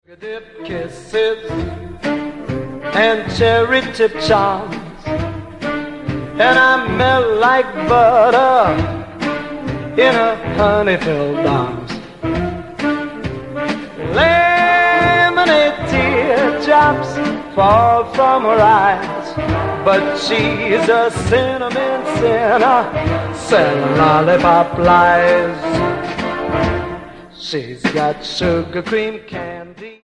Dip kisses and cherry tip charms, and I melt like butter in her honey-filled arms. Lemonade teardrops fall from her eyes, but she's a cinnamon sinner, selling lollipop lies. She's got sugar cream candy.